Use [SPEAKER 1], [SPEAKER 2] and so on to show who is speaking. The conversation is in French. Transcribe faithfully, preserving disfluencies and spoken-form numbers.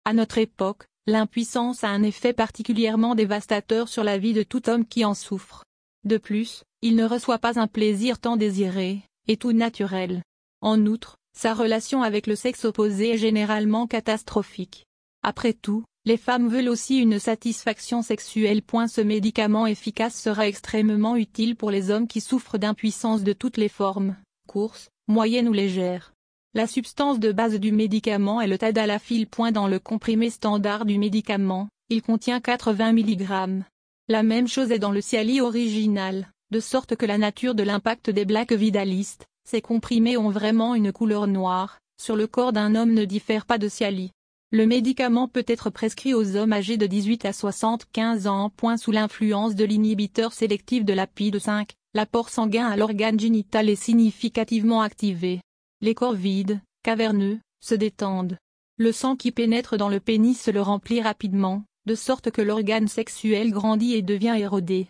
[SPEAKER 1] À notre époque, l'impuissance a un effet particulièrement dévastateur sur la vie de tout homme qui en souffre. De plus, il ne reçoit pas un plaisir tant désiré, et tout naturel. En outre, sa relation avec le sexe opposé est généralement catastrophique. Après tout, les femmes veulent aussi une satisfaction sexuelle. Ce médicament efficace sera extrêmement utile pour les hommes qui souffrent d'impuissance de toutes les formes, courtes, moyennes ou légères. La substance de base du médicament est le tadalafil. Dans le comprimé standard du médicament, il contient quatre-vingts milligrammes. La même chose est dans le Cialis original, de sorte que la nature de l'impact des Black Vidalist, ces comprimés ont vraiment une couleur noire, sur le corps d'un homme ne diffère pas de Cialis. Le médicament peut être prescrit aux hommes âgés de dix-huit à soixante-quinze ans. Sous l'influence de l'inhibiteur sélectif de la P I D E cinq, l'apport sanguin à l'organe génital est significativement activé. Les corps vides, caverneux, se détendent. Le sang qui pénètre dans le pénis se le remplit rapidement, de sorte que l'organe sexuel grandit et devient érodé.